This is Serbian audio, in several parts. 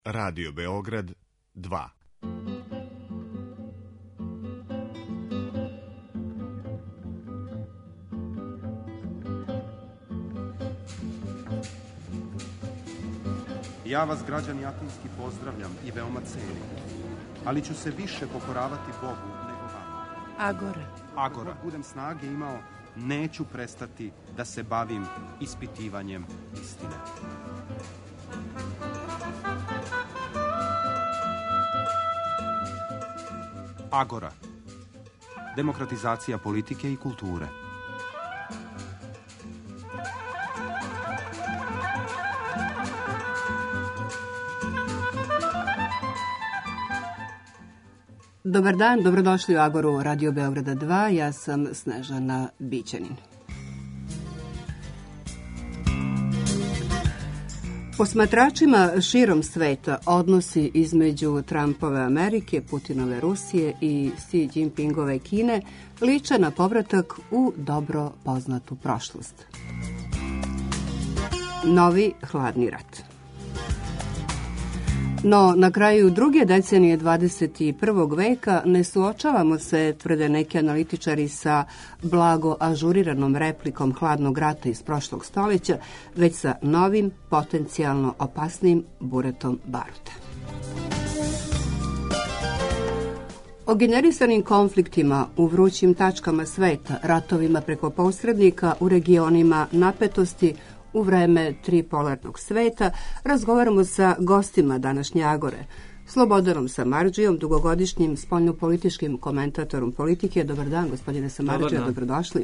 Radio Beograd 2. Ja vas, građani Atinski, pozdravljam i veoma cenim, ali ću se više pokoravati Bogu nego vama. Agora. Dok budem snage imao, neću prestati da se bavim ispitivanjem istine. Agora. Demokratizacija politike i kulture. Dobar dan, dobrodošli u Agoru Radio Beograda 2, ja sam Snežana Bićanin. Posmatračima širom sveta odnosi između Trumpove Amerike, Putinove Rusije i Xi Jinpingove Kine liče na povratak u dobro poznatu prošlost. Novi hladni rat. No, na kraju druge decenije 21. veka ne suočavamo se, tvrde neki analitičari, sa blago ažuriranom replikom hladnog rata iz prošlog stoljeća, već sa novim, potencijalno opasnim buretom baruta. O generisanim konfliktima u vrućim tačkama sveta, ratovima preko posrednika u regionima napetosti, u vreme tripolarnog sveta razgovaramo sa gostima današnje Agore. Slobodanom Samardžijom, dugogodišnjim spoljnopolitičkim komentatorom politike. Dobar dan, gospodine Samardžija, dobrodošli.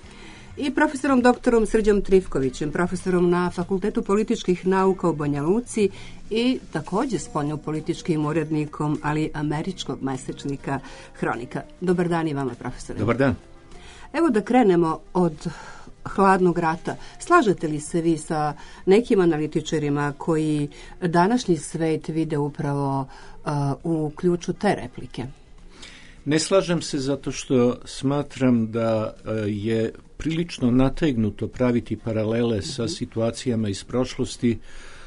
I profesorom doktorom Srđom Trifkovićem, profesorom na Fakultetu političkih nauka u Banja Luci i također spoljnopolitičkim urednikom, ali američkog mesečnika Hronika. Dobar dan i vama, profesore. Dobar dan. Evo da krenemo od hladnog rata. Slažete li se vi sa nekim analitičarima koji današnji svet vide upravo u ključu te replike? Ne slažem se zato što smatram da je prilično nategnuto praviti paralele sa situacijama iz prošlosti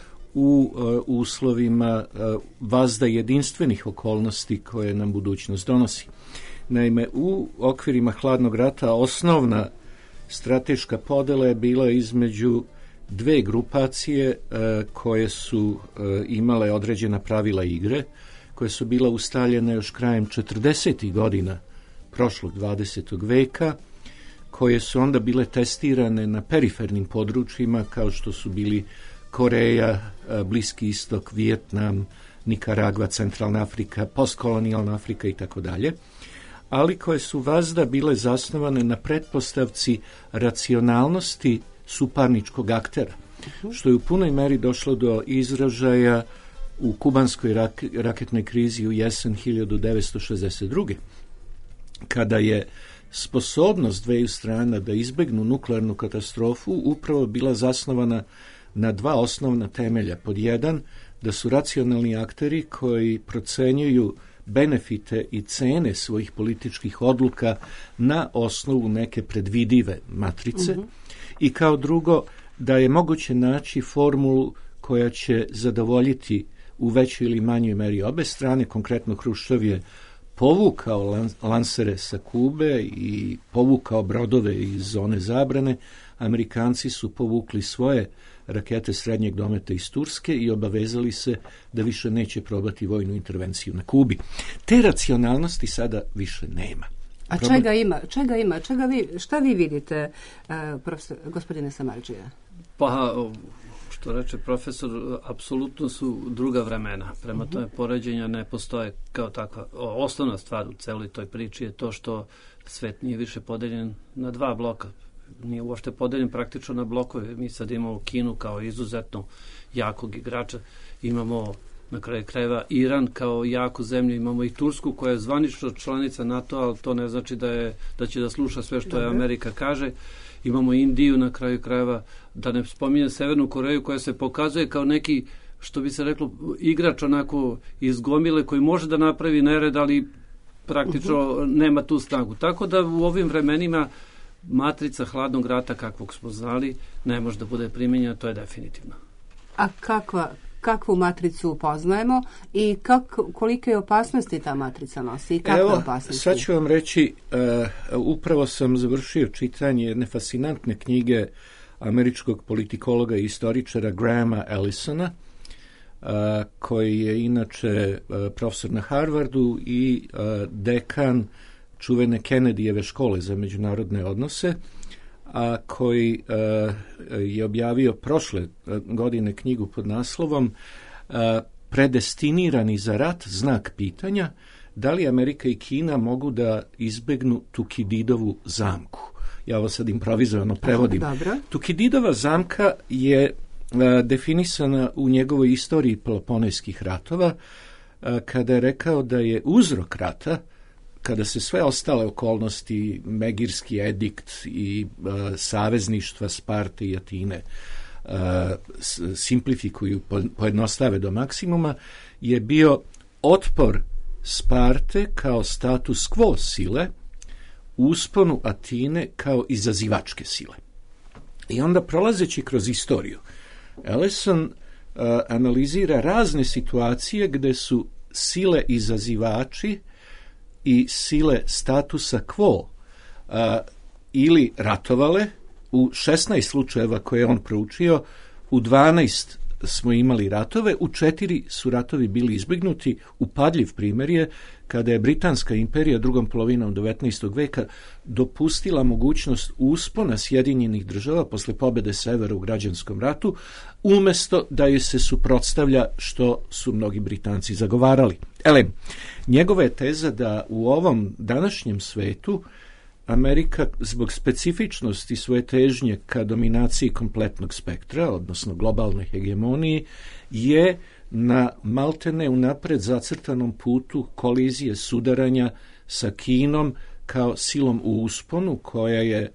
u uslovima vazda jedinstvenih okolnosti koje nam budućnost donosi. Naime, u okvirima hladnog rata osnovna strateška podela je bila između dve grupacije koje su imale određena pravila igre, koje su bila ustaljene još krajem 40. godina prošlog 20. veka, koje su onda bile testirane na perifernim područjima kao što su bili Koreja, Bliski istok, Vijetnam, Nikaragva, Centralna Afrika, postkolonijalna Afrika i tako dalje, ali koje su vazda bile zasnovane na pretpostavci racionalnosti suparničkog aktera, što je u punoj meri došlo do izražaja u kubanskoj raketnoj krizi u jesen 1962. kada je sposobnost dveju strana da izbegnu nuklearnu katastrofu upravo bila zasnovana na dva osnovna temelja. Pod jedan, da su racionalni akteri koji procenjuju benefite i cene svojih političkih odluka na osnovu neke predvidive matrice i kao drugo da je moguće naći formulu koja će zadovoljiti u većoj ili manjoj meri obe strane. Konkretno Hruščov je povukao lansere sa Kube i povukao brodove iz zone zabrane. Amerikanci su povukli svoje rakete srednjeg dometa iz Turske i obavezali se da više neće probati vojnu intervenciju na Kubi. Te racionalnosti sada više nema. A čega ima? Šta vi vidite, gospodine Samardžija? Pa, što reče profesor, apsolutno su druga vremena. Prema tome, poređenja ne postoje kao takva. Osnovna stvar u celoj toj priči je to što svet nije više podeljen na dva bloka. Nije uopšte podeljen praktično na blokove. Mi sad imamo Kinu kao izuzetno jakog igrača, imamo na kraju krajeva Iran kao jaku zemlju, imamo i Tursku koja je zvanično članica NATO, ali to ne znači da će da sluša sve što je Amerika kaže. Imamo Indiju na kraju krajeva, da ne spominjem Severnu Koreju koja se pokazuje kao neki, što bi se reklo, igrač onako iz gomile koji može da napravi nered, ali praktično nema tu snagu. Tako da u ovim vremenima matrica hladnog rata kakvog smo znali ne može da bude primenjena, to je definitivno. A kakvu matricu poznajemo i kolike opasnosti ta matrica nosi i kakve opasnosti? Sad ću vam reći, upravo sam završio čitanje jedne fascinantne knjige američkog politikologa i istoričara Grahama Ellisona, koji je inače profesor na Harvardu i dekan čuvene Kennedyjeve škole za međunarodne odnose, a koji je objavio prošle godine knjigu pod naslovom Predestinirani za rat, znak pitanja, da li Amerika i Kina mogu da izbegnu Tukididovu zamku. Ja ovo sad improvizovano prevodim. Tukididova zamka je definisana u njegovoj istoriji Peloponeskih ratova, kada je rekao da je uzrok rata, kada se sve ostale okolnosti, Megirski edikt i savezništva Sparte i Atine simplifikuju, pojednostave do maksimuma, je bio otpor Sparte kao status quo sile, usponu Atine kao izazivačke sile. I onda, prolazeći kroz istoriju, Ellison analizira razne situacije gde su sile izazivači i sile statusa quo ili ratovale. U 16 slučajeva koje je on proučio, u 12 smo imali ratove, u 4 su ratovi bili izbjegnuti. Upadljiv primjer je kada je Britanska imperija drugom polovinom 19. veka dopustila mogućnost uspona Sjedinjenih država posle pobjede Severa u građanskom ratu, umjesto da je se suprotstavlja, što su mnogi Britanci zagovarali. Njegova je teza da u ovom današnjem svetu Amerika, zbog specifičnosti svoje težnje ka dominaciji kompletnog spektra, odnosno globalnoj hegemoniji, je na maltene unapred zacrtanom putu kolizije sudaranja sa Kinom kao silom u usponu, koja je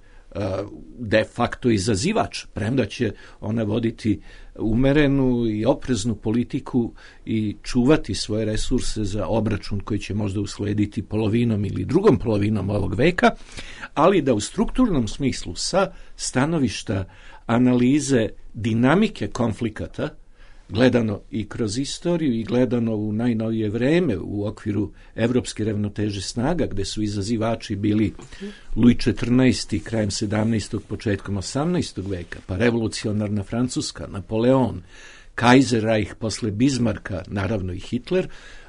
de facto izazivač, premda će ona voditi umerenu i opreznu politiku i čuvati svoje resurse za obračun koji će možda uslediti polovinom ili drugom polovinom ovog veka, ali da u strukturnom smislu sa stanovišta analize dinamike konflikata, gledano i kroz istoriju i gledano u najnovije vreme u okviru evropske ravnoteže snaga, gde su izazivači bili Louis XIV. Krajem 17. početkom 18. veka, pa revolucionarna Francuska, Napoleon, Kaiserreich posle Bismarcka, naravno i Hitler,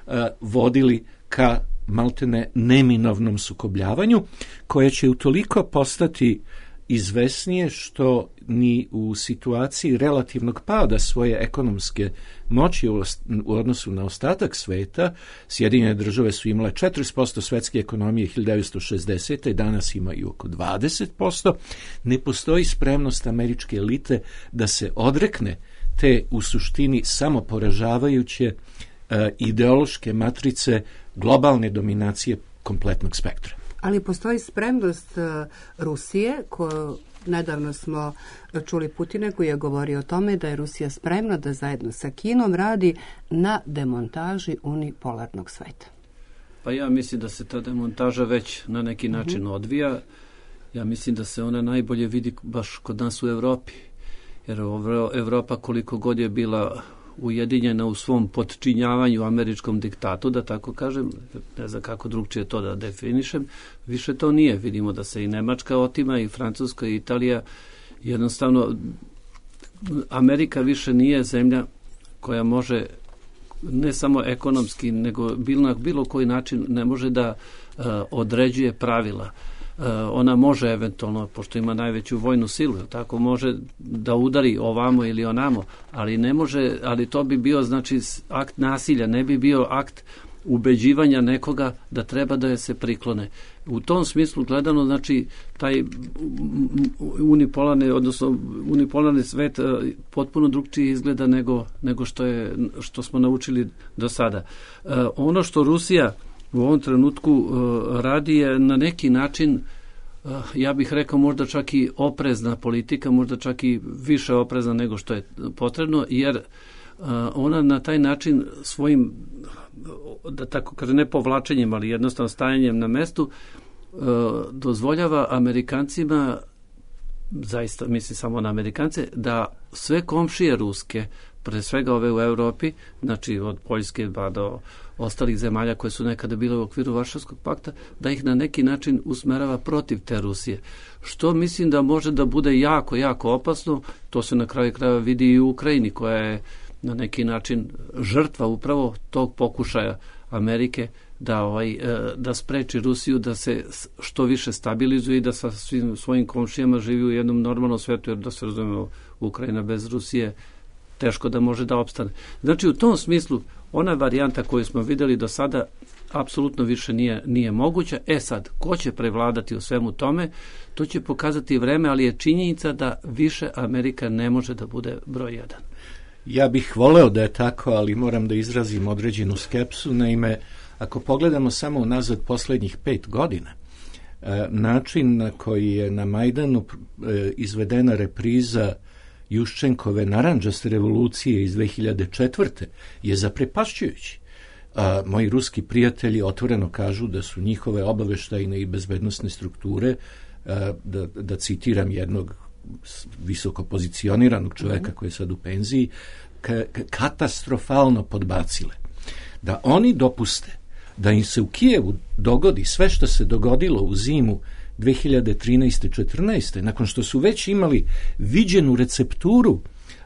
vodili ka maltene neminovnom sukobljavanju, koje će utoliko postati izvesnije što ni u situaciji relativnog pada svoje ekonomske moći u odnosu na ostatak sveta, Sjedinjene države su imale 40% svetske ekonomije 1960. i danas imaju oko 20%, ne postoji spremnost američke elite da se odrekne te u suštini samoporažavajuće ideološke matrice globalne dominacije kompletnog spektra. Ali postoji spremnost Rusije, koju nedavno smo čuli Putina koji je govorio o tome da je Rusija spremna da zajedno sa Kinom radi na demontaži unipolarnog sveta. Pa ja mislim da se ta demontaža već na neki način odvija. Ja mislim da se ona najbolje vidi baš kod nas u Evropi. Jer Evropa koliko god je bila ujedinjena u svom podčinjavanju američkom diktatu, da tako kažem, ne znam kako drugčije to da definišem, više to nije. Vidimo da se i Nemačka otima, i Francuska, i Italija. Jednostavno, Amerika više nije zemlja koja može, ne samo ekonomski, nego na bilo koji način ne može da određuje pravila. Ona može eventualno, pošto ima najveću vojnu silu, tako može da udari ovamo ili onamo, ali ne može, ali to bi bio znači akt nasilja, ne bi bio akt ubeđivanja nekoga da treba da je se priklone. U tom smislu gledano, znači taj unipolarni svet potpuno drugčije izgleda nego što smo naučili do sada. Ono što Rusija u ovom trenutku radi je na neki način, ja bih rekao možda čak i oprezna politika, možda čak i više oprezna nego što je potrebno, jer ona na taj način svojim, da tako kaže, ne povlačenjem, ali jednostavno stajanjem na mestu, dozvoljava Amerikancima, zaista mislim samo na Amerikance, da sve komšije ruske pre svega ove u Europi, znači od Poljske pa do ostalih zemalja koje su nekada bile u okviru Varšavskog pakta, da ih na neki način usmerava protiv te Rusije. Što mislim da može da bude jako, jako opasno, to se na kraju krajeva vidi i u Ukrajini, koja je na neki način žrtva upravo tog pokušaja Amerike da spreči Rusiju da se što više stabilizuje i da sa svim svojim komšijama živi u jednom normalnom svetu, jer da se razumemo, Ukrajina bez Rusije teško da može da opstane. Znači, u tom smislu, ona varijanta koju smo videli do sada apsolutno više nije moguća. Sad, ko će prevladati u svemu tome, to će pokazati vreme, ali je činjenica da više Amerika ne može da bude broj jedan. Ja bih voleo da je tako, ali moram da izrazim određenu skepsu. Naime, ako pogledamo samo unazad poslednjih 5 godina, način na koji je na Majdanu izvedena repriza Juščenkove narandžaste revolucije iz 2004. je zaprepašćujući. Moji ruski prijatelji otvoreno kažu da su njihove obaveštajne i bezbednosne strukture, da citiram jednog visoko pozicioniranog čoveka koji je sad u penziji, katastrofalno podbacile. Da oni dopuste da im se u Kijevu dogodi sve što se dogodilo u zimu 2013-14. nakon što su već imali viđenu recepturu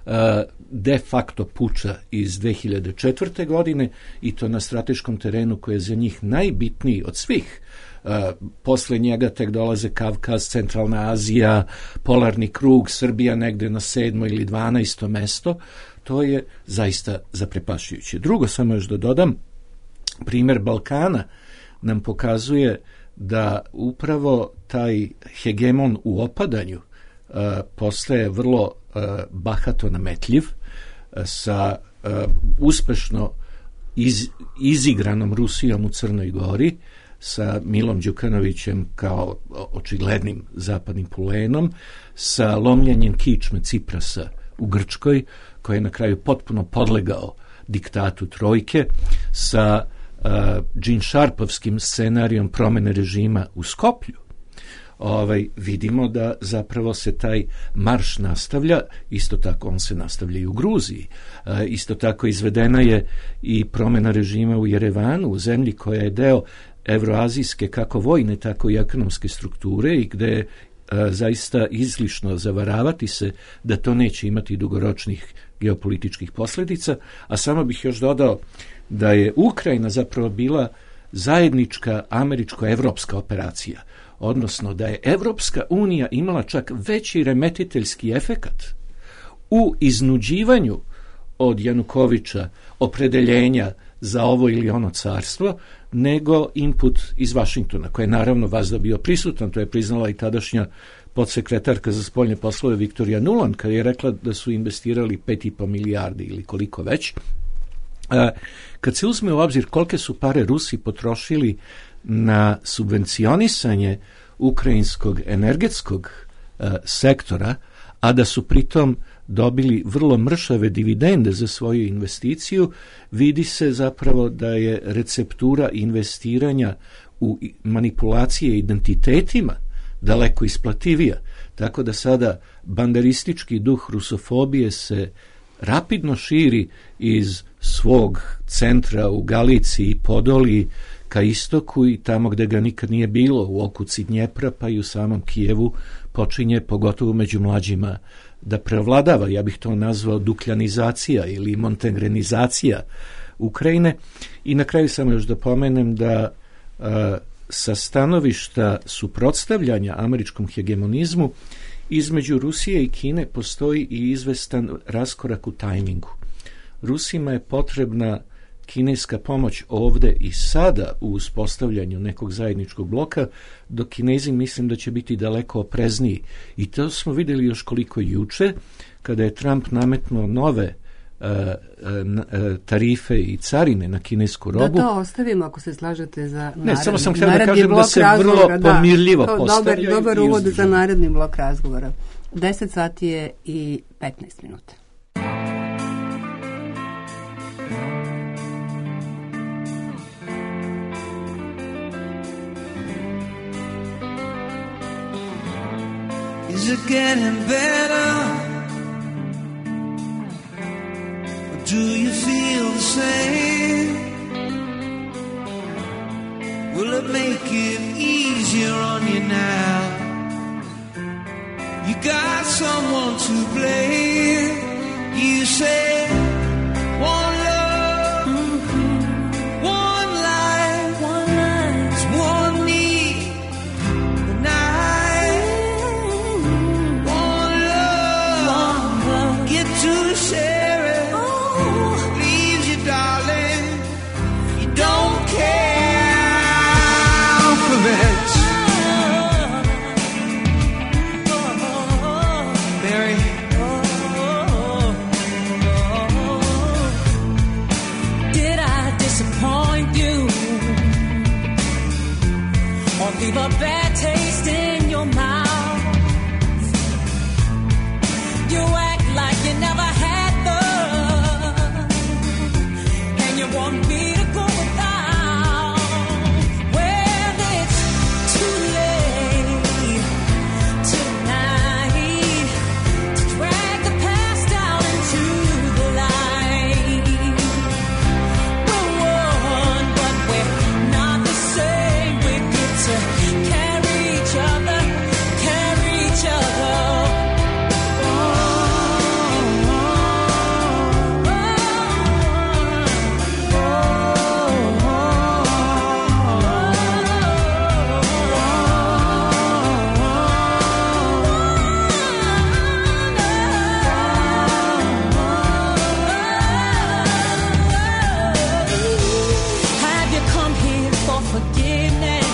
de facto puča iz 2004. godine i to na strateškom terenu koji je za njih najbitniji od svih. Posle njega tek dolaze Kavkaz, Centralna Azija, Polarni krug, Srbija negde na 7. ili 12. mesto. To je zaista zaprepašćujuće. Drugo, samo još da dodam, primer Balkana nam pokazuje da upravo taj hegemon u opadanju postaje vrlo bahato nametljiv sa uspešno izigranom Rusijom u Crnoj Gori, sa Milom Đukanovićem kao očiglednim zapadnim pulenom, sa lomljenjem kičme Ciprasa u Grčkoj, koji je na kraju potpuno podlegao diktatu trojke, sa Gene Sharpovskim scenarijom promene režima u Skoplju. Vidimo da zapravo se taj marš nastavlja, isto tako on se nastavlja i u Gruziji. Isto tako izvedena je i promena režima u Jerevanu, u zemlji koja je deo evroazijske kako vojne, tako i ekonomske strukture i gde je zaista izlišno zavaravati se da to neće imati dugoročnih geopolitičkih posljedica, a samo bih još dodao da je Ukrajina zapravo bila zajednička američko-evropska operacija, odnosno da je Evropska unija imala čak veći remetiteljski efekat u iznuđivanju od Janukovića opredeljenja za ovo ili ono carstvo, nego input iz Vašingtona, koji je naravno vazda bio prisutan. To je priznala i tadašnja podsekretarka za spoljne poslove Viktorija Nuland, kada je rekla da su investirali 5,5 milijardi ili koliko već. Kad se uzme u obzir kolike su pare Rusi potrošili na subvencionisanje ukrajinskog energetskog sektora, a da su pritom dobili vrlo mršave dividende za svoju investiciju, vidi se zapravo da je receptura investiranja u manipulacije identitetima daleko isplativija. Tako da sada banderistički duh rusofobije se rapidno širi iz svog centra u Galiciji i Podoliji ka istoku i tamo gde ga nikad nije bilo, u okuci Dnjepra pa i u samom Kijevu počinje, pogotovo među mlađima, da prevladava, ja bih to nazvao dukljanizacija ili montenegrinizacija Ukrajine. I na kraju samo još da pomenem da sa stanovišta suprotstavljanja američkom hegemonizmu između Rusije i Kine postoji i izvestan raskorak u tajmingu. Rusima je potrebna kineska pomoć ovde i sada u uspostavljanju nekog zajedničkog bloka, dok Kinezi mislim da će biti daleko oprezniji. I to smo vidjeli još koliko juče, kada je Trump nametnuo nove tarife i carine na kinesku robu. Da to ostavimo ako se slažete za naredni blok razgovora. Ne, samo sam htio da kažem da se vrlo pomirljivo postavljaju. Dobar uvod za naredni blok razgovora. 10 sati je i 15 minuta. Is it getting better? same? Will it make it easier on you now? You got someone to blame. You say one love, one life, one need, the night. One love, get to share it. Leaves you, darling. You don't care for it. Mary. Did I disappoint you or leave a bad taste in your mouth? You act like you never had love, and you want me to go without. Well, it's too late tonight to drag the past down into the light. We're one, but we're not the same. We're good to carry each other, carry each other. Have you come here for forgiveness?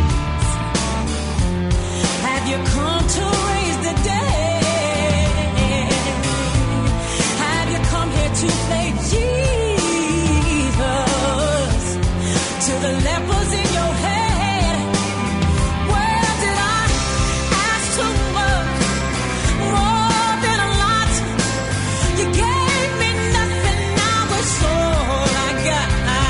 Have you come to raise the dead? Have you come here to play Jesus to the lepers in your head? Well, did I ask too much? More than a lot. You gave me nothing, now it's all I got.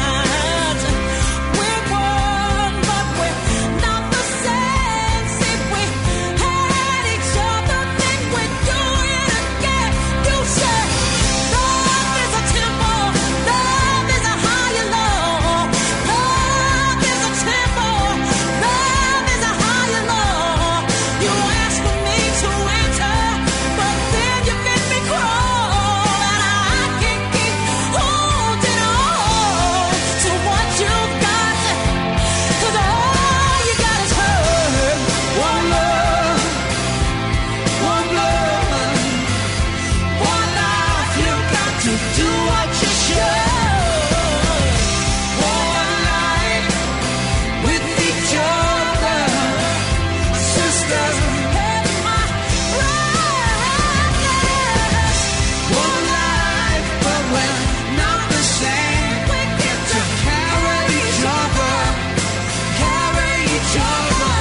We're one, but we're not the same. See, we had each other, then we do it again. You said love is a temple, love is a higher law. Love is a temple, love is a higher law. You asked for me to enter, but then you made me crawl, and I can't keep holding on to what you got, 'cause all you got is hurt. One love, one blood, one life. You got to do what you should. One life with each other, sisters and my brothers. One life, but we're not the same. We get to carry each other, carry each other.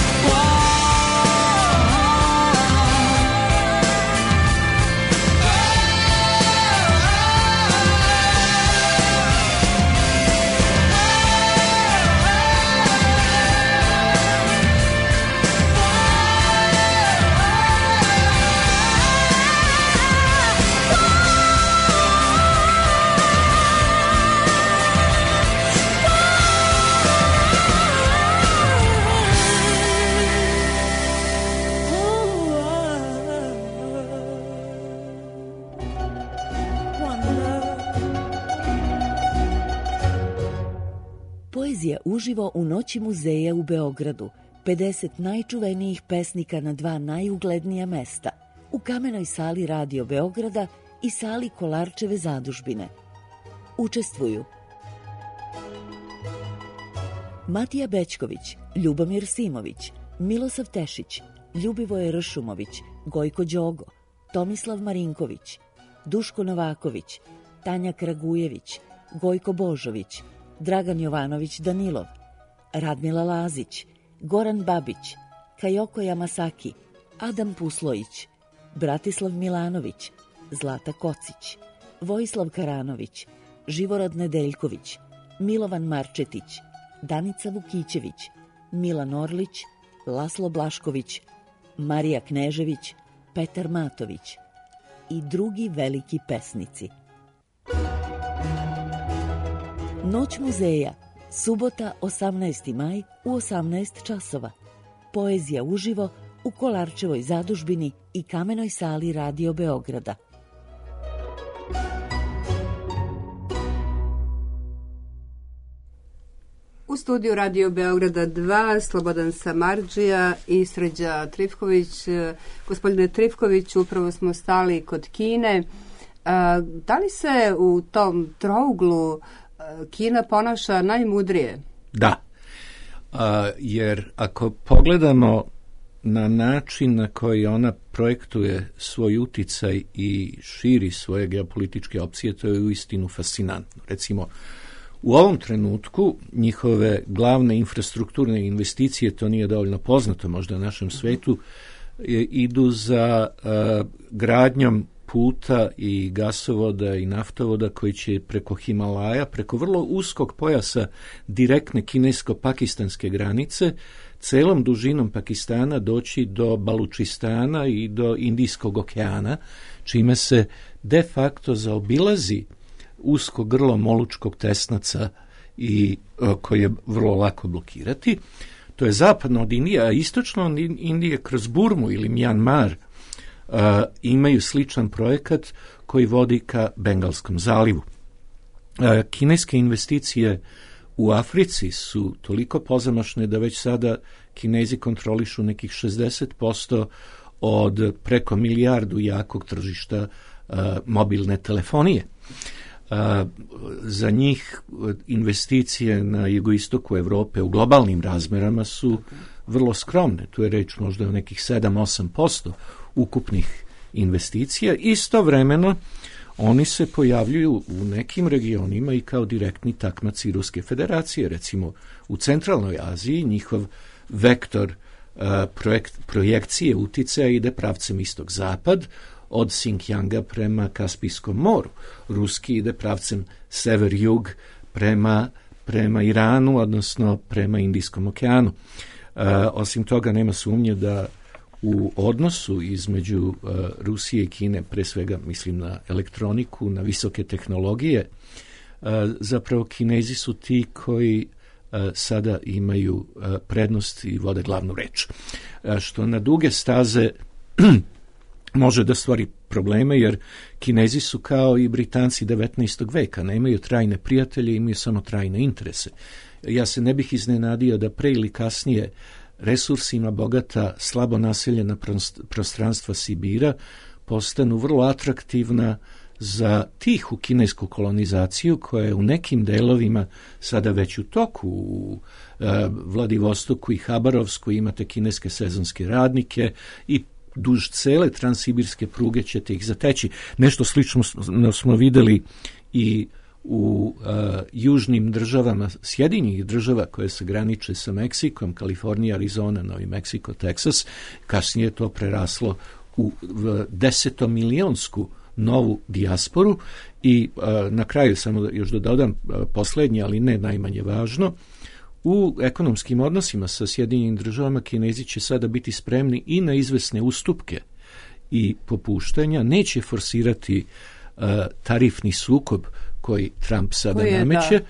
Poezija uživo u Noći muzeja u Beogradu. 50 najčuvenijih pesnika na 2 najuglednija mesta. U Kamenoj sali Radio Beograda i sali Kolarčeve zadužbine. Učestvuju Matija Bećković, Ljubomir Simović, Milosav Tešić, Ljubivoje Ršumović, Gojko Đogo, Tomislav Marinković, Duško Novaković, Tanja Kragujević, Gojko Božović, Dragan Jovanović Danilov, Radmila Lazić, Goran Babić, Kajoko Yamasaki, Adam Puslojić, Bratislav Milanović, Zlata Kocić, Vojislav Karanović, Živorad Nedeljković, Milovan Marčetić, Danica Vukićević, Milan Orlić, Laslo Blašković, Marija Knežević, Petar Matović i drugi veliki pesnici. Noć muzeja, subota 18. maj u 18 časova. Poezija uživo u Kolarčevoj zadužbini i Kamenoj sali Radio Beograda. U studiju Radio Beograda 2 Slobodan Samardžija i Sređa Trifković. Gospodine Trifković, upravo smo stali kod Kine. Da li se u tom trouglu Kina ponaša najmudrije? Da, jer ako pogledamo na način na koji ona projektuje svoj uticaj i širi svoje geopolitičke opcije, to je uistinu fascinantno. Recimo, u ovom trenutku njihove glavne infrastrukturne investicije, to nije dovoljno poznato možda na našem svetu, idu za gradnjom puta i gasovoda i naftovoda koji će preko Himalaja, preko vrlo uskog pojasa direktne kinesko-pakistanske granice, celom dužinom Pakistana doći do Balučistana i do Indijskog okeana, čime se de facto zaobilazi usko grlo Molučkog tesnaca i koje je vrlo lako blokirati. To je zapadno od Indije, a istočno od Indije kroz Burmu ili Mjanmar imaju sličan projekat koji vodi ka Bengalskom zalivu. Kineske investicije u Africi su toliko pozamašne da već sada Kinezi kontrolišu nekih 60% od preko milijardu jakog tržišta mobilne telefonije. Za njih investicije na jugoistoku Evrope u globalnim razmerama su vrlo skromne. Tu je reč možda o nekih 7-8% ukupnih investicija. Istovremeno oni se pojavljuju u nekim regionima i kao direktni takmaci Ruske federacije. Recimo u Centralnoj Aziji njihov vektor projekcije uticaja ide pravcem istok-zapad, od Xinjianga prema Kaspijskom moru. Ruski ide pravcem sever-jug prema Iranu, odnosno prema Indijskom okeanu. Osim toga, nema sumnje da u odnosu između Rusije i Kine, pre svega mislim na elektroniku, na visoke tehnologije, zapravo Kinezi su ti koji sada imaju prednost i vode glavnu reč. Što na duge staze može da stvori probleme, jer Kinezi su kao i Britanci 19. veka, nemaju trajne prijatelje, imaju samo trajne interese. Ja se ne bih iznenadio da pre ili kasnije resursima bogata, slabo naseljena prostranstva Sibira postanu vrlo atraktivna za tihu kinesku kolonizaciju koja je u nekim delovima sada već u toku. U Vladivostoku i Habarovsku imate kineske sezonske radnike i duž cele transsibirske pruge ćete ih zateći. Nešto slično smo videli i u južnim državama Sjedinjenih država koje se graniče sa Meksikom, Kalifornija, Arizona, Novi Meksiko, Teksas. Kasnije je to preraslo u 10-milionsku novu dijasporu i na kraju samo još da dodam poslednje, ali ne najmanje važno, u ekonomskim odnosima sa Sjedinjenim državama Kinezi će sada biti spremni i na izvesne ustupke i popuštanja, neće forsirati tarifni sukob koji Trump sada nameće,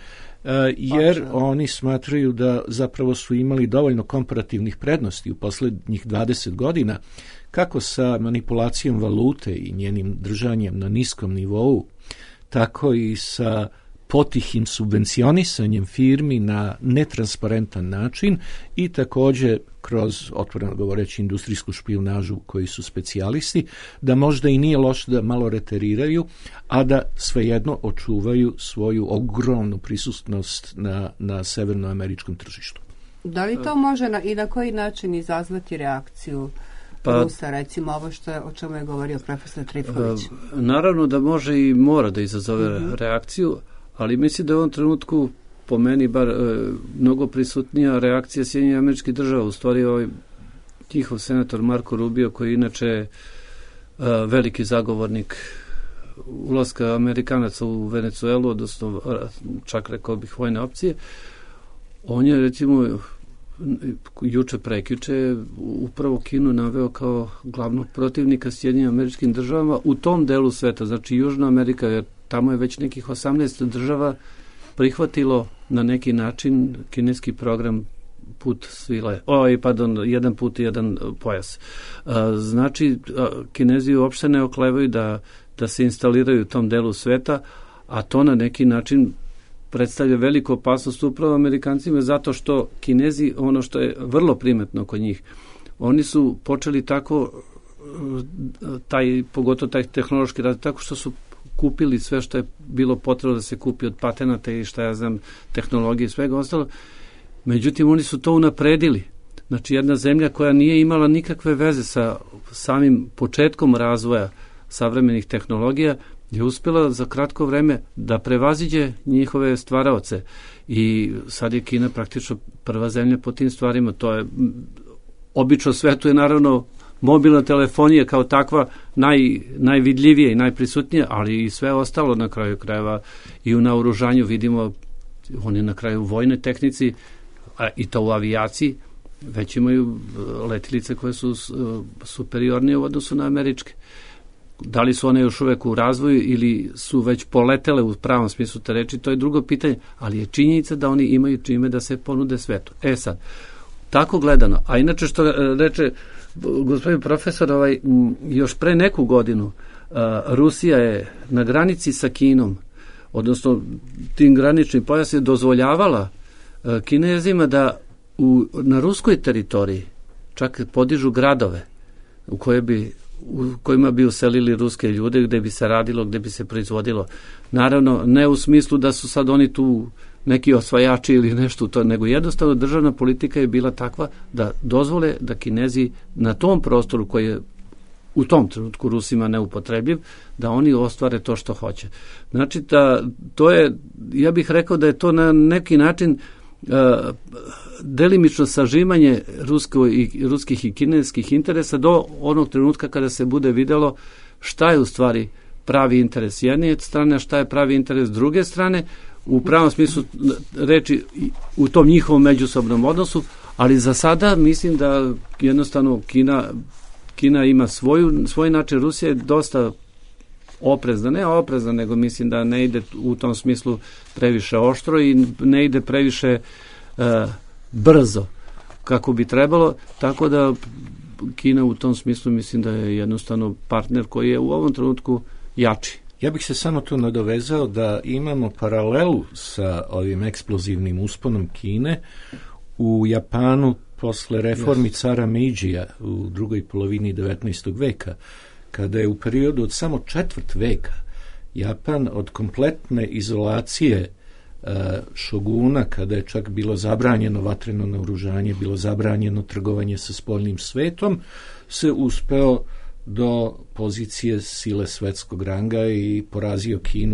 jer oni smatraju da zapravo su imali dovoljno komparativnih prednosti u poslednjih 20 godina, kako sa manipulacijom valute i njenim držanjem na niskom nivou, tako i sa potihim subvencionisanjem firmi na netransparentan način i također kroz, otvoreno govoreći, industrijsku špijunažu koji su specijalisti, da možda i nije loše da malo reteriraju, a da svejedno očuvaju svoju ogromnu prisutnost na severnoameričkom tržištu. Da li to može i na koji način izazvati reakciju Rusa, recimo ovo o čemu je govorio profesor Trifković? Naravno da može i mora da izazove reakciju, ali mislim da je u ovom trenutku, po meni bar, mnogo prisutnija reakcija Sjedinjenih Američkih Država. U stvari ovaj njihov senator Marco Rubio, koji je inače veliki zagovornik ulaska Amerikanaca u Venecuelu, odnosno čak rekao bih vojne opcije, on je recimo prekjuče upravo Kinu naveo kao glavnog protivnika Sjedinjenim Američkim Državama u tom delu sveta, znači Južna Amerika, jer tamo je već nekih 18 država prihvatilo na neki način kineski program put svile, jedan put i jedan pojas. Znači, Kinezi uopšte ne oklevaju da se instaliraju u tom delu sveta, a to na neki način predstavlja veliku opasnost upravo Amerikancima, zato što Kinezi, ono što je vrlo primetno kod njih, oni su počeli tako, pogotovo taj tehnološki razvoj, tako što su kupili sve što je bilo potrebno da se kupi od patenata i tehnologije i svega ostalo. Međutim, oni su to unapredili. Znači, jedna zemlja koja nije imala nikakve veze sa samim početkom razvoja savremenih tehnologija je uspjela za kratko vreme da prevaziđe njihove stvaraoce. I sad je Kina praktično prva zemlja po tim stvarima. To je, obično svetu je naravno mobilna telefonija kao takva najvidljivije i najprisutnije, ali i sve ostalo na kraju krajeva i u naoružanju vidimo, oni na kraju u vojnoj tehnici, i to u avijaciji, već imaju letilice koje su superiornije u odnosu na američke. Da li su one još uvek u razvoju ili su već poletele u pravom smislu te reči, to je drugo pitanje, ali je činjenica da oni imaju čime da se ponude svetu. Sad, tako gledano, a inače što reče gospodin profesor, još pre neku godinu Rusija je na granici sa Kinom, odnosno tim graničnim pojas je dozvoljavala Kinezima da na ruskoj teritoriji čak podižu gradove u kojima bi uselili ruske ljude, gde bi se radilo, gde bi se proizvodilo. Naravno, ne u smislu da su sad oni tu neki osvajači ili nešto to, nego jednostavno državna politika je bila takva da dozvole da Kinezi na tom prostoru koji je u tom trenutku Rusima neupotrebljiv, da oni ostvare to što hoće. Znači, to je, ja bih rekao da je to na neki način delimično sažimanje ruskih i kineskih interesa do onog trenutka kada se bude videlo šta je u stvari pravi interes jedne strane, a šta je pravi interes druge strane, u pravom smislu reči u tom njihovom međusobnom odnosu, ali za sada mislim da jednostavno Kina ima svoj način, Rusija je dosta oprezna, ne oprezna, nego mislim da ne ide u tom smislu previše oštro i ne ide previše brzo kako bi trebalo, tako da Kina u tom smislu mislim da je jednostavno partner koji je u ovom trenutku jači. Ja bih se samo tu nadovezao da imamo paralelu sa ovim eksplozivnim usponom Kine u Japanu posle reformi cara Meidžija u drugoj polovini 19. veka, kada je u periodu od samo četvrt veka Japan od kompletne izolacije šoguna, kada je čak bilo zabranjeno vatreno naoružanje, bilo zabranjeno trgovanje sa spoljnim svetom, se uspeo do pozicije sile svetskog ranga i porazio Kinu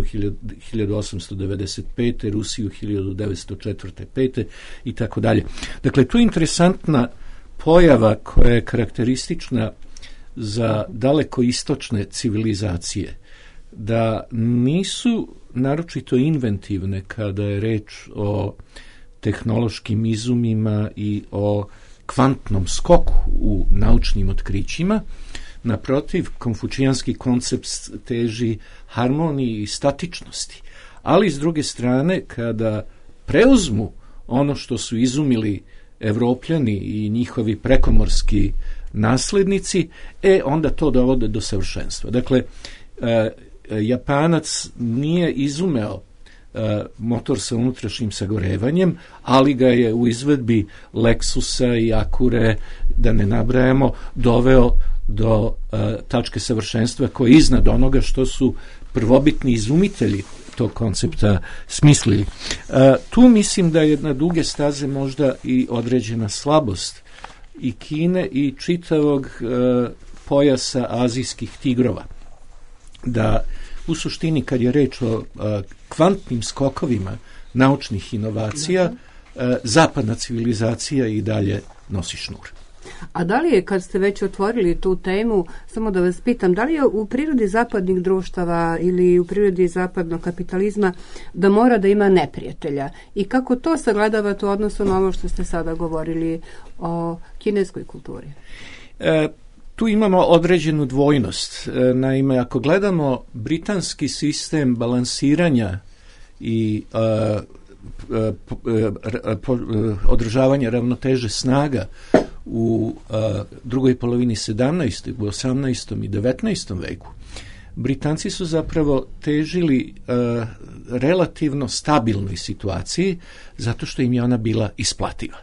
1895. Rusiju 1904. 5. i tako dalje. Dakle, tu je interesantna pojava koja je karakteristična za daleko istočne civilizacije, da nisu naročito inventivne kada je reč o tehnološkim izumima i o kvantnom skoku u naučnim otkrićima. Naprotiv, konfučijanski koncept teži harmoniji i statičnosti. Ali, s druge strane, kada preuzmu ono što su izumili Evropljani i njihovi prekomorski naslednici, onda to dovode do savršenstva. Dakle, Japanac nije izumeo motor sa unutrašnjim sagorevanjem, ali ga je u izvedbi Lexusa i Acure, da ne nabrajamo, doveo do tačke savršenstva koje je iznad onoga što su prvobitni izumitelji tog koncepta smislili. Tu mislim da je na duge staze možda i određena slabost i Kine i čitavog pojasa azijskih tigrova. Da u suštini kad je reč o kvantnim skokovima naučnih inovacija, zapadna civilizacija i dalje nosi šnur. A da li je, kad ste već otvorili tu temu, samo da vas pitam, da li je u prirodi zapadnih društava ili u prirodi zapadnog kapitalizma da mora da ima neprijatelja? I kako to sagledavate u odnosu na ovo što ste sada govorili o kineskoj kulturi? Tu imamo određenu dvojnost. Naime, ako gledamo britanski sistem balansiranja i održavanja ravnoteže snaga u drugoj polovini 17. u 18. i 19. veku, Britanci su zapravo težili relativno stabilnoj situaciji zato što im je ona bila isplativa.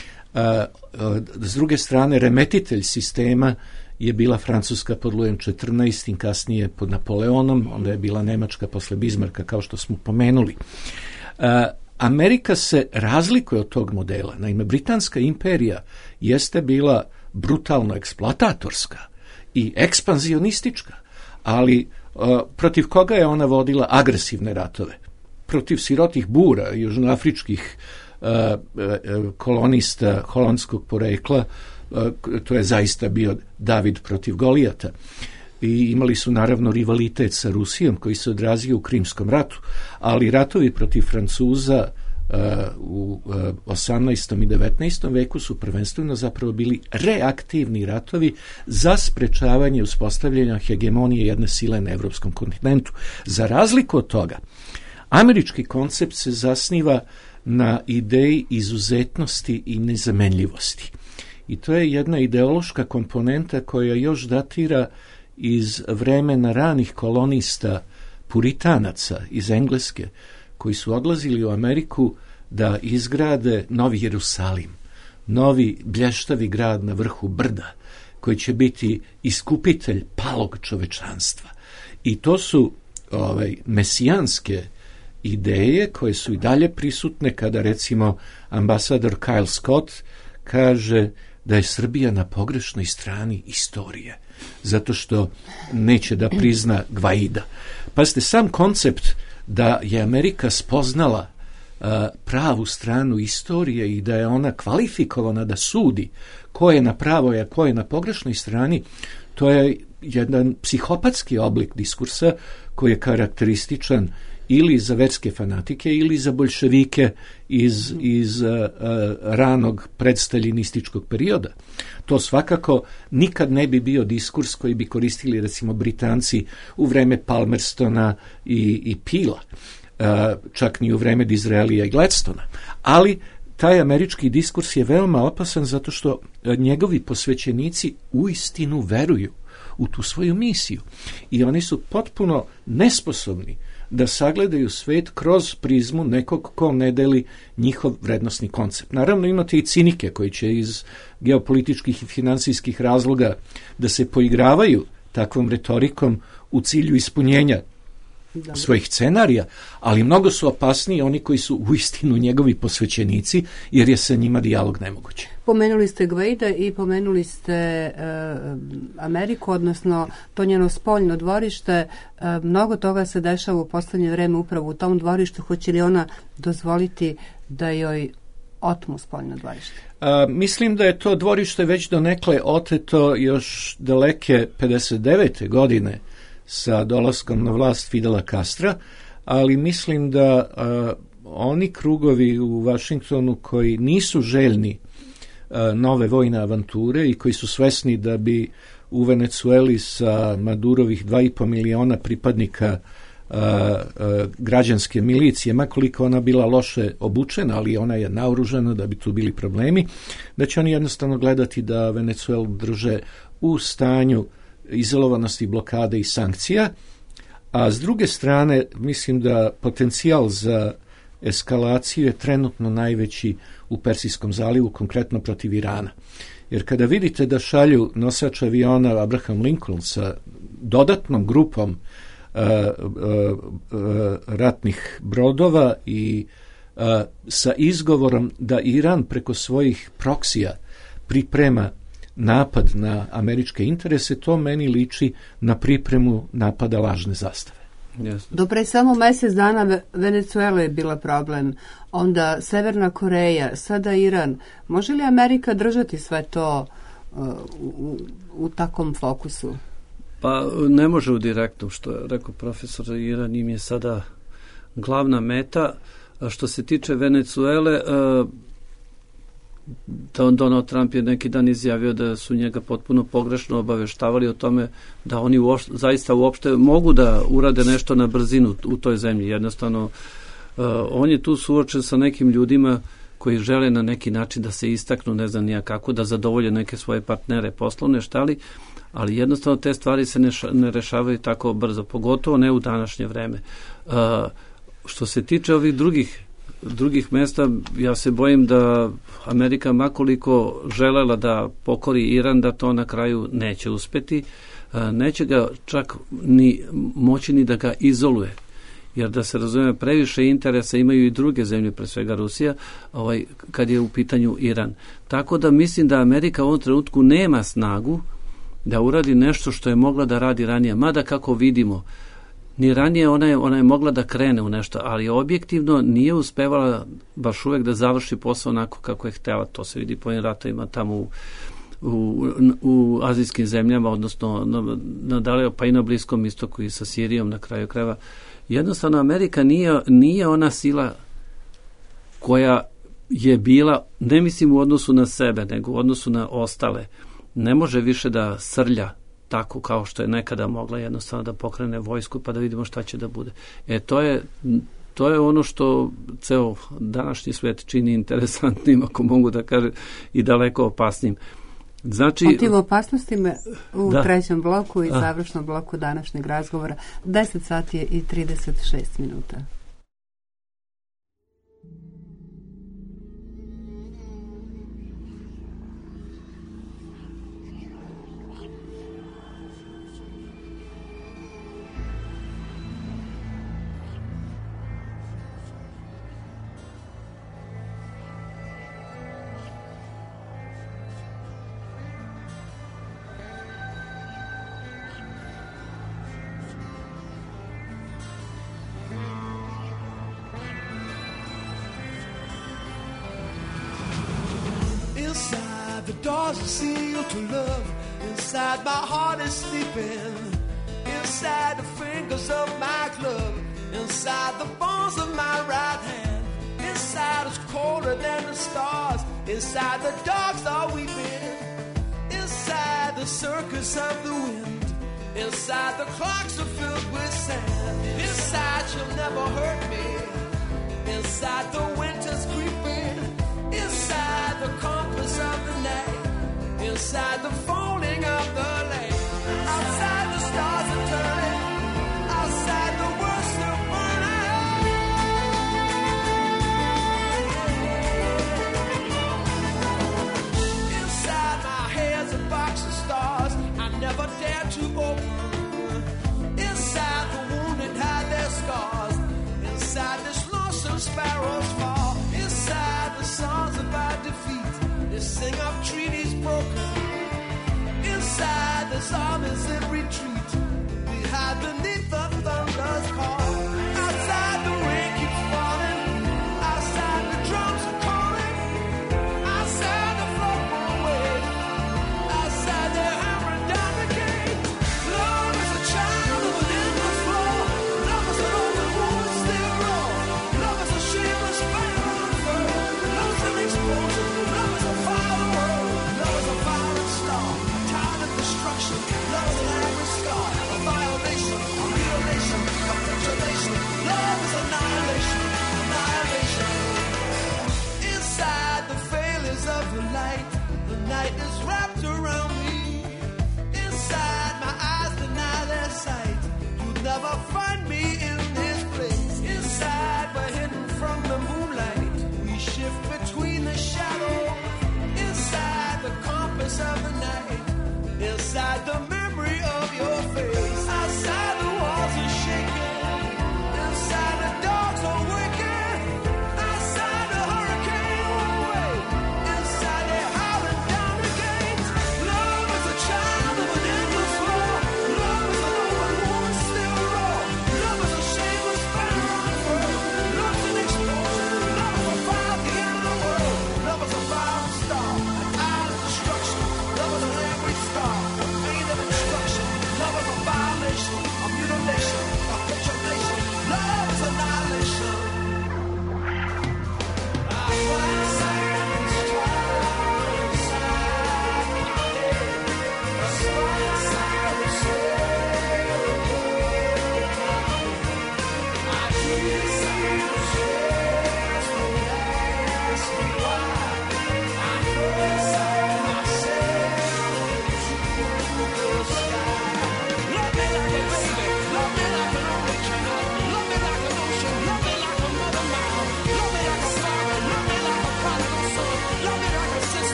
S druge strane, remetitelj sistema je bila Francuska pod Lujem XIV, kasnije pod Napoleonom, onda je bila Nemačka posle Bismarcka, kao što smo pomenuli. Amerika se razlikuje od tog modela. Naime, Britanska imperija jeste bila brutalno eksploatatorska i ekspanzionistička, ali protiv koga je ona vodila agresivne ratove? Protiv sirotih bura, južnoafričkih kolonista holandskog porekla. To je zaista bio David protiv Golijata. I imali su naravno rivalitet sa Rusijom koji se odrazio u Krimskom ratu, ali ratovi protiv Francuza u 18. i 19. veku su prvenstveno zapravo bili reaktivni ratovi za sprečavanje uspostavljanja hegemonije jedne sile na evropskom kontinentu. Za razliku od toga, američki koncept se zasniva na ideji izuzetnosti i nezamenljivosti. I to je jedna ideološka komponenta koja još datira iz vremena ranih kolonista puritanaca iz Engleske, koji su odlazili u Ameriku da izgrade Novi Jerusalim, novi blještavi grad na vrhu brda, koji će biti iskupitelj palog čovečanstva. I to su mesijanske ideje koje su i dalje prisutne kada recimo ambasador Kyle Scott kaže da je Srbija na pogrešnoj strani istorije, zato što neće da prizna Gvaida. Pazite, sam koncept da je Amerika spoznala pravu stranu istorije i da je ona kvalifikovana da sudi ko je na pravoj, a ko je na pogrešnoj strani, to je jedan psihopatski oblik diskursa koji je karakterističan ili za verske fanatike ili za boljševike iz ranog predstaljinističkog perioda. To svakako nikad ne bi bio diskurs koji bi koristili recimo Britanci u vreme Palmerstona i Peela, čak ni u vreme Disraelija i Gladstona. Ali taj američki diskurs je veoma opasan zato što njegovi posvećenici uistinu veruju u tu svoju misiju i oni su potpuno nesposobni da sagledaju svet kroz prizmu nekog ko ne deli njihov vrednosni koncept. Naravno imate i cinike koji će iz geopolitičkih i finansijskih razloga da se poigravaju takvom retorikom u cilju ispunjenja svojih scenarija, ali mnogo su opasniji oni koji su uistinu njegovi posvećenici, jer je sa njima dijalog nemoguće. Pomenuli ste Gvaida i pomenuli ste Ameriku, odnosno to njeno spoljno dvorište. Mnogo toga se dešava u poslednje vreme upravo u tom dvorištu. Hoće li ona dozvoliti da joj otmu spoljno dvorište? Mislim da je to dvorište već donekle oteto još daleke 59. godine sa dolaskom na vlast Fidela Castra, ali mislim da oni krugovi u Vašingtonu koji nisu željni nove vojne avanture i koji su svesni da bi u Venecueli sa Madurovih 2,5 miliona pripadnika građanske milicije, makoliko ona bila loše obučena, ali ona je naoružana da bi tu bili problemi, da će oni jednostavno gledati da Venecuelu drže u stanju izolovanosti, blokade i sankcija, a s druge strane mislim da potencijal za eskalaciju je trenutno najveći u Persijskom zalivu, konkretno protiv Irana. Jer kada vidite da šalju nosač aviona Abraham Lincoln sa dodatnom grupom ratnih brodova i sa izgovorom da Iran preko svojih proksija priprema napad na američke interese, to meni liči na pripremu napada lažne zastave. Do pre samo mesec dana Venecuela je bila problem, onda Severna Koreja, sada Iran. Može li Amerika držati sve to u takvom fokusu? Pa ne može u direktnom, što je rekao profesor. Iran im je sada glavna meta. Što se tiče Venecuele, Donald Trump je neki dan izjavio da su njega potpuno pogrešno obaveštavali o tome da oni zaista uopšte mogu da urade nešto na brzinu u toj zemlji. Jednostavno On je tu suočen sa nekim ljudima koji žele na neki način da se istaknu, ne znam nija kako, da zadovolje neke svoje partnere poslovne, ali jednostavno te stvari se ne rešavaju tako brzo, pogotovo ne u današnje vreme. Što se tiče ovih drugih mesta, ja se bojim da Amerika makoliko želela da pokori Iran, da to na kraju neće uspeti. Neće ga čak ni moći ni da ga izoluje. Jer da se razume, previše interesa imaju i druge zemlje, pre svega Rusija, kad je u pitanju Iran. Tako da mislim da Amerika u ovom trenutku nema snagu da uradi nešto što je mogla da radi ranije. Mada kako vidimo, ni ranije ona je mogla da krene u nešto, ali objektivno nije uspevala baš uvek da završi posao onako kako je htela. To se vidi po ovim ratovima tamo u azijskim zemljama, odnosno nadalje, pa i na Bliskom istoku i sa Sirijom na kraju krajeva. Jednostavno Amerika nije ona sila koja je bila, ne mislim u odnosu na sebe, nego u odnosu na ostale. Ne može više da srlja tako kao što je nekada mogla jednostavno da pokrene vojsku pa da vidimo šta će da bude. To je ono što ceo današnji svet čini interesantnim, ako mogu da kažem, i daleko opasnim. Znači, o tim opasnostima u trećem bloku i završnom bloku današnjeg razgovora. 10 sati je i 36 minuta. Doors are sealed to love. Inside my heart is sleeping. Inside the fingers of my glove. Inside the bones of my right hand. Inside is colder than the stars. Inside the dogs are weeping. Inside the circus of the wind. Inside the clocks are filled with sand. Inside you'll never hurt me. Inside the winter's creeping. Inside the compass of the night. Inside the folding of the lake. Outside the stars are turning. Outside the world's still burning. Inside my head's a box of stars I never dared to open. Inside the wounded hide their scars. Inside this lonesome sparrow's fall.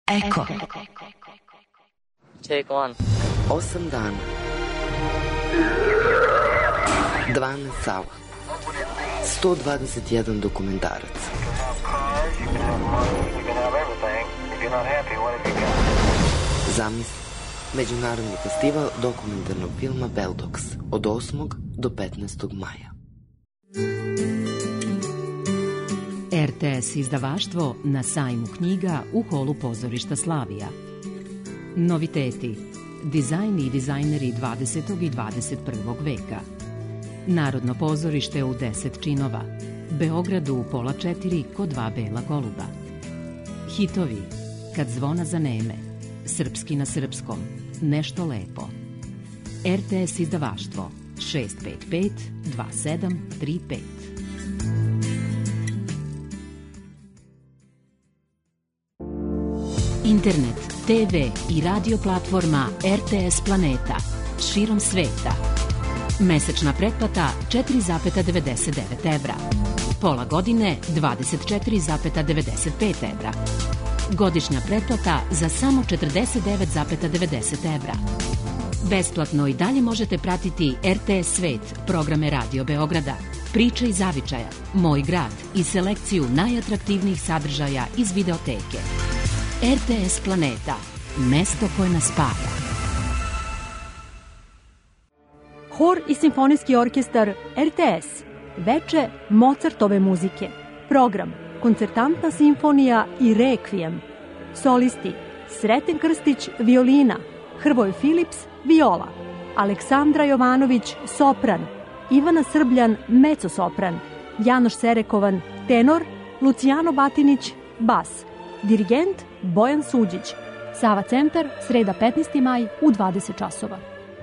Eko. Take one. 8 dana. 12 sala. 121 dokumentarac. Zamisli. Međunarodni festival dokumentarnog filma Beldox od 8. do 15. maja. RTS izdavaštvo na sajmu knjiga u holu pozorišta Slavija. Noviteti. Dizajn i dizajneri 20. i 21. veka. Narodno pozorište u 10 činova. Beogradu u 3:30 kod 2 bela goluba. Hitovi. Kad zvona zaneme. Srpski na srpskom. Nešto lepo. RTS izdavaštvo 655 2735. Internet, TV i radio platforma RTS Planeta širom sveta. Mesečna pretplata 4,99 evra. Pola godine 24,95 evra. Godišnja pretplata za samo 49,90 evra. Besplatno i dalje možete pratiti RTS Svet, programe Radio Beograda, Priče iz zavičaja, Moj grad i selekciju najatraktivnijih sadržaja iz videoteke. RTS Planeta, mesto koje nas spaja. Hor i simfonijski orkestar RTS. Veče Mozartove muzike. Program Koncertantna simfonija i Rekvijem. Solisti Sreten Krstić, violina, Hrvoje Filips, viola, Aleksandra Jovanović, sopran, Ivana Srbljan, mecosopran, Janoš Serekovan, tenor, Lucijano Batinić, bas, dirigent Bojan Suđić. Sava centar, sreda 15. maj u 20 časova.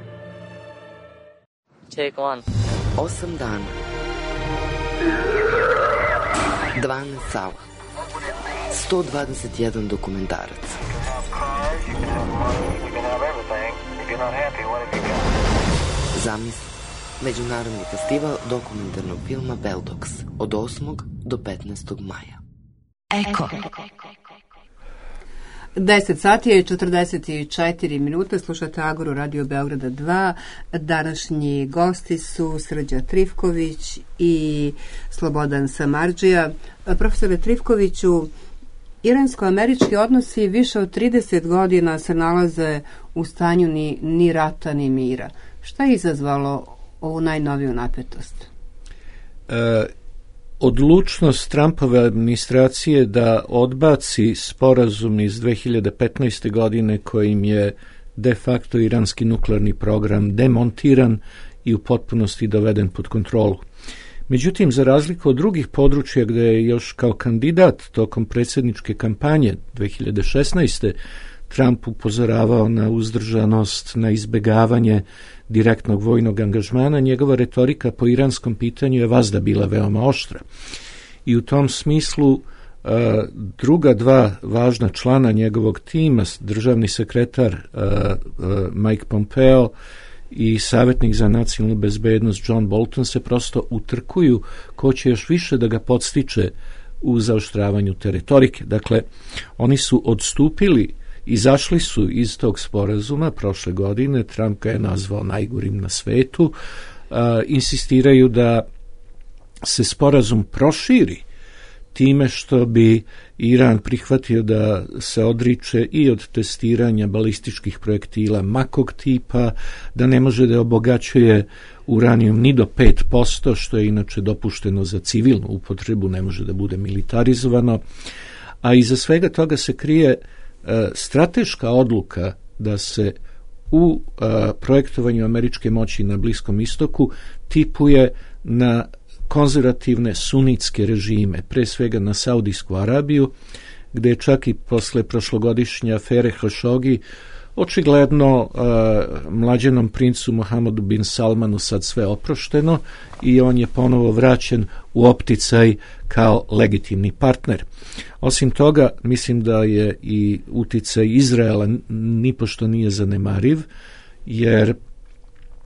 Take one. 8 dana. 12 sala. 121 dokumentarac. Zamisli. Međunarodni festival dokumentarnog filma Beldox od 8. do 15. maja. Eko. 10 sati je 44 minute, slušate Agoru Radio Beograda 2. Današnji gosti su Srđa Trifković i Slobodan Samardžija. Profesore Trifkoviću, iransko-američki odnosi više od 30 godina se nalaze u stanju ni rata ni mira. Šta je izazvalo ovu najnoviju napetost? Odlučnost Trumpove administracije da odbaci sporazum iz 2015. godine kojim je de facto iranski nuklearni program demontiran i u potpunosti doveden pod kontrolu. Međutim, za razliku od drugih područja gde je još kao kandidat tokom predsjedničke kampanje 2016. Trump upozoravao na uzdržanost, na izbegavanje direktnog vojnog angažmana, njegova retorika po iranskom pitanju je vazda bila veoma oštra. I u tom smislu druga dva važna člana njegovog tima, državni sekretar Mike Pompeo i savjetnik za nacionalnu bezbednost John Bolton se prosto utrkuju ko će još više da ga podstiče u zaoštravanju te retorike. Dakle, oni su odstupili, izašli su iz tog sporazuma prošle godine, Trump ga je nazvao najgorim na svetu, insistiraju da se sporazum proširi time što bi Iran prihvatio da se odriče i od testiranja balističkih projektila makog tipa, da ne može da obogaćuje uranijum ni do 5%, što je inače dopušteno za civilnu upotrebu, ne može da bude militarizovano, a iza svega toga se krije strateška odluka da se u projektovanju američke moći na Bliskom istoku tipuje na konzervativne sunitske režime, pre svega na Saudijsku Arabiju, gde je čak i posle prošlogodišnje afere Khashoggi očigledno mlađenom princu Mohamedu bin Salmanu sad sve oprošteno i on je ponovo vraćen u opticaj kao legitimni partner. Osim toga, mislim da je i uticaj Izraela nipošto nije zanemariv, jer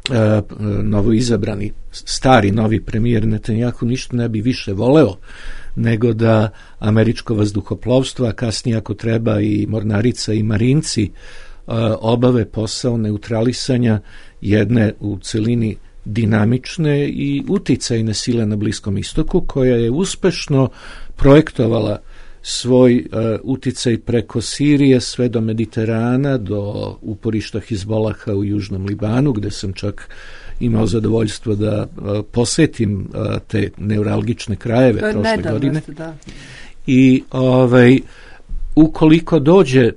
novoizabrani stari novi premijer Netanjahu ništa ne bi više voleo nego da američko vazduhoplovstvo, a kasnije ako treba i mornarica i marinci obave posao neutralisanja jedne u celini dinamične i uticajne sile na Bliskom istoku, koja je uspešno projektovala svoj uticaj preko Sirije sve do Mediterana, do uporišta Hizbolaha u Južnom Libanu, gde sam čak imao zadovoljstvo da posetim te neuralgične krajeve prošle godine. Da. I ukoliko dođe,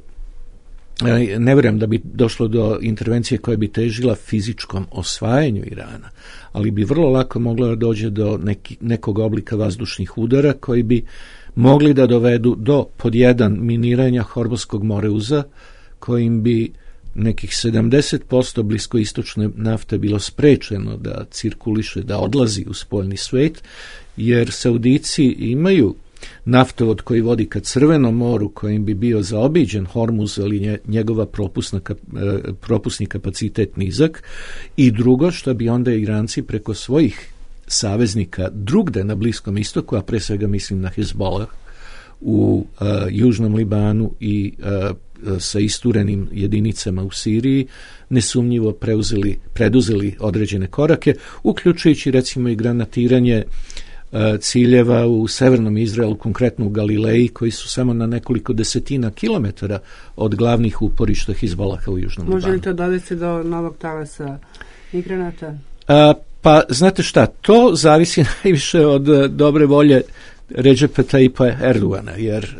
ne vjerujem da bi došlo do intervencije koja bi težila fizičkom osvajanju Irana, ali bi vrlo lako moglo da dođe do nekog oblika vazdušnih udara koji bi mogli da dovedu do pod jedan miniranja Hormuzskog moreuza, kojim bi nekih 70% bliskoistočne nafte bilo sprečeno da cirkuliše, da odlazi u spoljni svet, jer Saudici imaju naftovod koji vodi ka Crvenom moru, kojim bi bio zaobiđen Hormuz, ali njegova propusni kapacitet nizak, i drugo, što bi onda Iranci preko svojih saveznika drugde na Bliskom istoku, a pre svega mislim na Hezbollah u Južnom Libanu i sa isturenim jedinicama u Siriji, nesumnjivo preduzeli određene korake, uključujući recimo i granatiranje ciljeva u severnom Izraelu, konkretno u Galileji, koji su samo na nekoliko desetina kilometara od glavnih uporišta Hizbolaha u Južnom Libanu. Može li to dovesti do novog talasa migranata? Pa, znate šta, to zavisi najviše od dobre volje Redžepa Tayyipa Erdogana, jer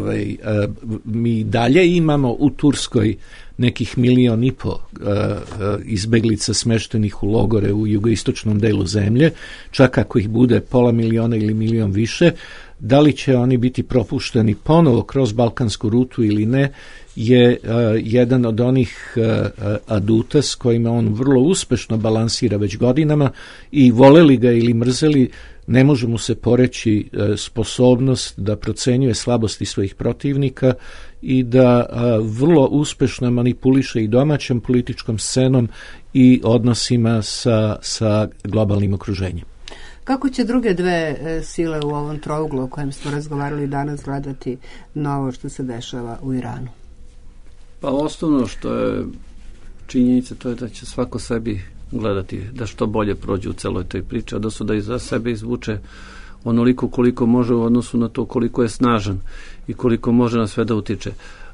mi dalje imamo u Turskoj nekih 1,5 miliona izbeglica smeštenih u logore u jugoistočnom delu zemlje, čak ako ih bude 500.000 ili 1 milion više. Da li će oni biti propušteni ponovo kroz balkansku rutu ili ne, je jedan od onih aduta s kojima on vrlo uspešno balansira već godinama, i voleli ga ili mrzeli, ne može mu se poreći sposobnost da procenjuje slabosti svojih protivnika i da vrlo uspešno manipuliše i domaćom političkom scenom i odnosima sa globalnim okruženjem. Kako će druge dve sile u ovom trouglu o kojem smo razgovarali danas gledati na ovo što se dešava u Iranu? Pa osnovno što je činjenica, to je da će svako sebi gledati da što bolje prođe u celoj toj priči, odnosno da iza sebe izvuče onoliko koliko može u odnosu na to koliko je snažan i koliko može na sve da utiče.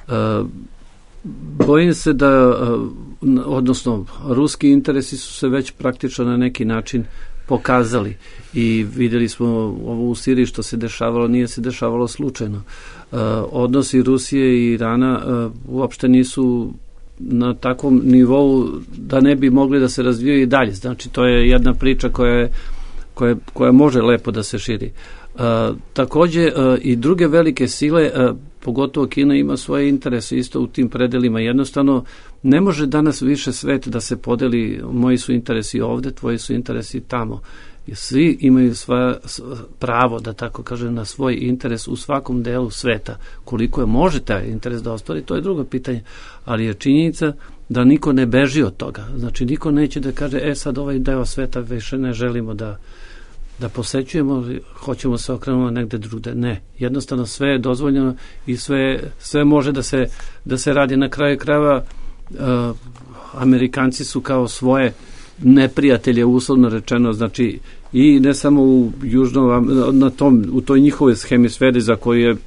Bojim se da, odnosno, ruski interesi su se već praktično na neki način pokazali i vidjeli smo ovo u Siriji što se dešavalo, nije se dešavalo slučajno. Odnosi Rusije i Irana uopšte nisu na takvom nivou da ne bi mogli da se razvijaju i dalje. Znači, to je jedna priča koja može lepo da se širi. Takođe, i druge velike sile, pogotovo Kina, ima svoje interese isto u tim predelima. Jednostavno, ne može danas više svet da se podeli, moji su interesi ovde, tvoji su interesi tamo. I svi imaju svoje pravo, da tako kažem, na svoj interes u svakom delu sveta. Koliko je može taj interes da ostvari, to je drugo pitanje. Ali je činjenica da niko ne beži od toga. Znači, niko neće da kaže, sad ovaj deo sveta više ne želimo da posećujemo, hoćemo se okrenuti negde drugde. Ne, jednostavno sve je dozvoljeno i sve može da se radi. Na kraju krajeva. Amerikanci su kao svoje neprijatelje, uslovno rečeno, znači i ne samo u južnom, u toj njihovoj hemisferi za koju je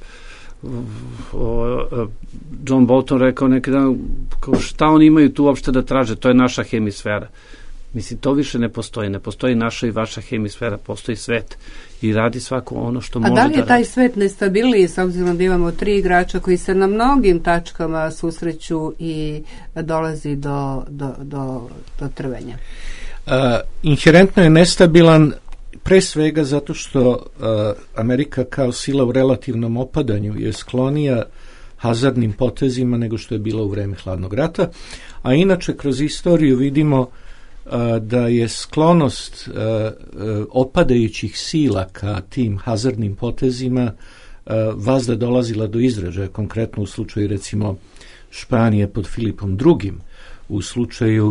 John Bolton rekao neki dan, šta oni imaju tu uopšte da traže, to je naša hemisfera. Mislim, to više ne postoji. Ne postoji naša i vaša hemisfera, postoji svet i radi svako ono što može da radi. A da li je taj svet nestabilniji, s obzirom da imamo 3 igrača koji se na mnogim tačkama susreću i dolazi do trvenja? Inherentno je nestabilan pre svega zato što Amerika kao sila u relativnom opadanju je sklonija hazardnim potezima nego što je bila u vreme Hladnog rata, a inače kroz istoriju vidimo da je sklonost opadajućih sila ka tim hazardnim potezima vazda dolazila do izražaja, konkretno u slučaju recimo Španije pod Filipom II, u slučaju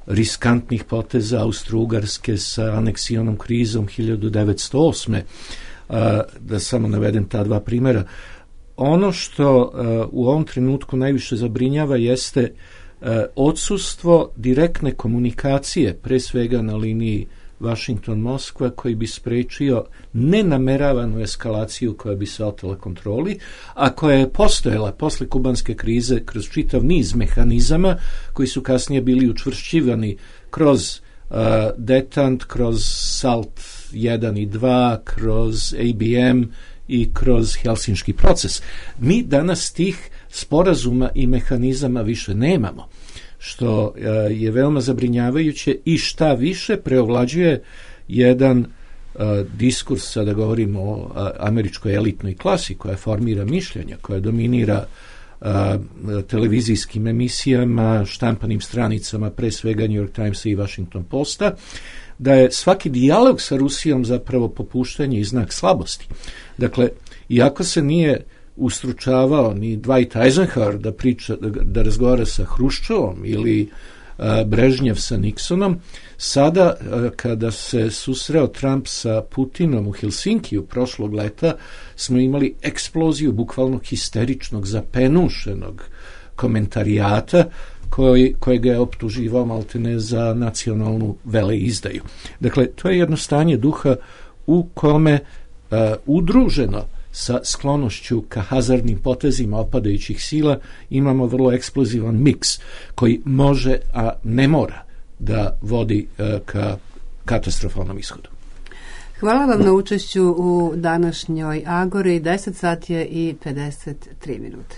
riskantnih poteza Austro-Ugarske sa aneksionom krizom 1908. Da samo navedem ta dva primjera. Ono što u ovom trenutku najviše zabrinjava jeste odsustvo direktne komunikacije, pre svega na liniji Washington-Moskva, koji bi sprečio nenameravanu eskalaciju koja bi se otela kontroli, a koja je postojala posle kubanske krize kroz čitav niz mehanizama koji su kasnije bili učvršćivani kroz detant, kroz SALT 1 i 2, kroz ABM i kroz Helsinški proces. Mi danas tih sporazuma i mehanizama više nemamo, što je veoma zabrinjavajuće i šta više preovlađuje jedan diskurs, sada govorimo o američkoj elitnoj klasi koja formira mišljenja, koja dominira televizijskim emisijama, štampanim stranicama, pre svega New York Timesa i Washington Posta, da je svaki dijalog sa Rusijom zapravo popuštanje i znak slabosti. Dakle, iako se nije ustručavao ni Dwight Eisenhower da razgovara sa Hruščovom ili Brežnjev sa Nixonom, sada kada se susreo Trump sa Putinom u Helsinkiju prošlog leta, smo imali eksploziju bukvalno histeričnog, zapenušenog komentarijata kojega je optuživao maltene za nacionalnu veleizdaju. Dakle, to je jedno stanje duha u kome udruženo sa sklonošću ka hazardnim potezima opadajućih sila imamo vrlo eksplozivan miks koji može, a ne mora da vodi ka katastrofalnom ishodu. Hvala vam na učešću u današnjoj Agori. 10 sati je i 53 minute.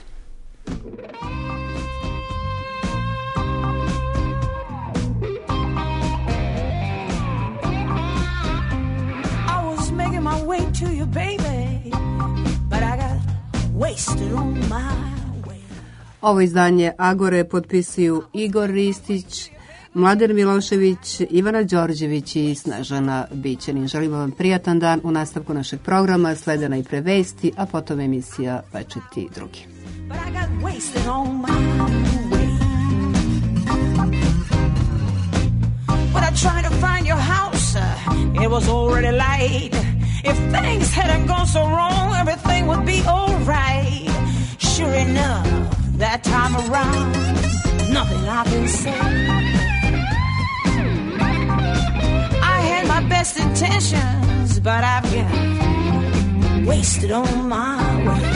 My way to you, baby, but I got wasted on my way. Ovo izdanje Agore potpisuju Igor Ristić, Mladen Milošević, Ivana Đorđević i Snežana Bićanin. Želimo vam prijatan dan. U nastavku našeg programa slede najpre vesti, a potom emisija Večiti drugi. But I got wasted on my way. But I tried to find your house, it was already light. If things hadn't gone so wrong, everything would be alright. Sure enough, that time around, nothing I can say. I had my best intentions, but I've got wasted on my way.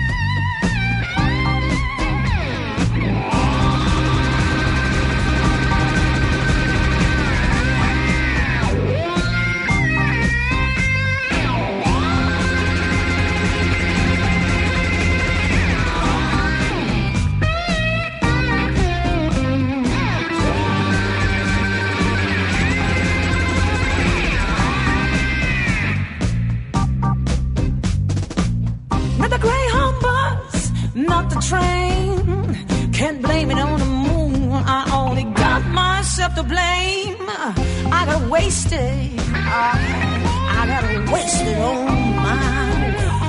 Not the train, can't blame it on the moon. I only got myself to blame. I got wasted, I got wasted on my way.